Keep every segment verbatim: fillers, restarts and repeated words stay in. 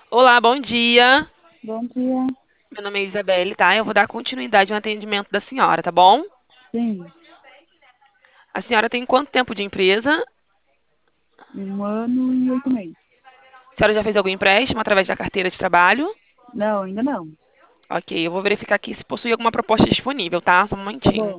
Olá, bom dia. Bom dia. Meu nome é Isabelle, tá? Eu vou dar continuidade no atendimento da senhora, tá bom? Sim, A senhora tem quanto tempo de empresa? um ano e oito meses. A senhora já fez algum empréstimo através da carteira de trabalho? Não, ainda não. Ok, eu vou verificar aqui se possui alguma proposta disponível, tá? Só um Tá momentinho. bom.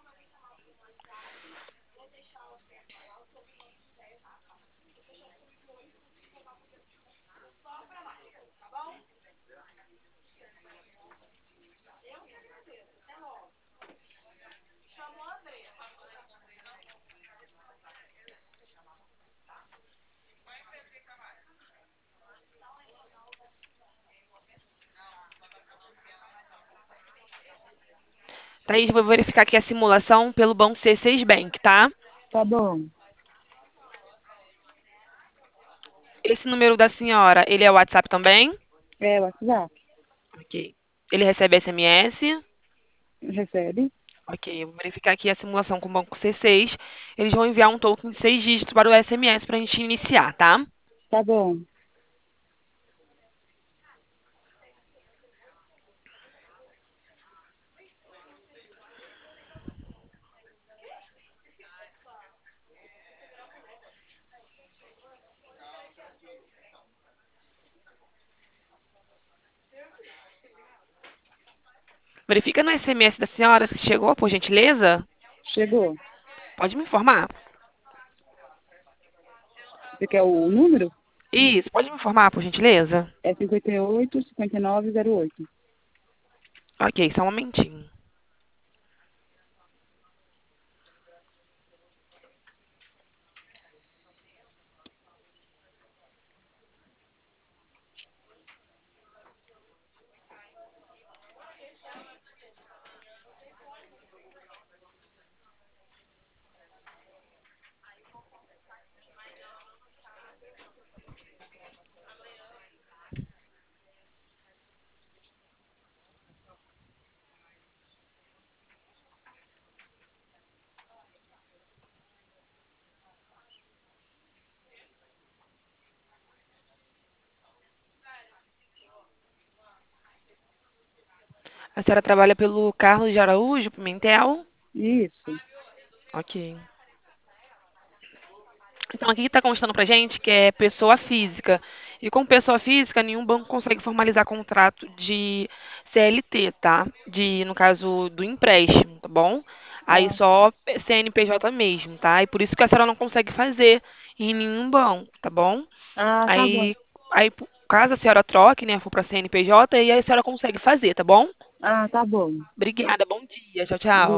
Thaís, vou verificar aqui a simulação pelo Banco C seis Bank, tá? Tá bom. Esse número da senhora, ele é o WhatsApp também? É, o WhatsApp. Ok. Ele recebe S M S? Recebe? Ok, eu vou verificar aqui a simulação com o Banco C seis. Eles vão enviar um token de seis dígitos para o S M S para a gente iniciar, tá? Tá bom. Verifica no S M S da senhora se chegou, por gentileza. Chegou. Pode me informar? Você quer o número? Isso, pode me informar, por gentileza? É cinquenta e oito, cinquenta e nove, zero oito. Ok, só um momentinho. A senhora trabalha pelo Carlos de Araújo Pimentel? Isso. Ok. Então aqui está constando pra gente que é pessoa física. E com pessoa física, nenhum banco consegue formalizar contrato de C L T, tá? De, no caso do empréstimo, tá bom? Aí Ah, só C N P J mesmo, tá? E por isso que a senhora não consegue fazer em nenhum banco, tá bom? ah, tá bom. Aí, aí caso a senhora troque, né, for para C N P J, aí a senhora consegue fazer, tá bom? Ah, tá bom. Obrigada, bom dia. Tchau, tchau.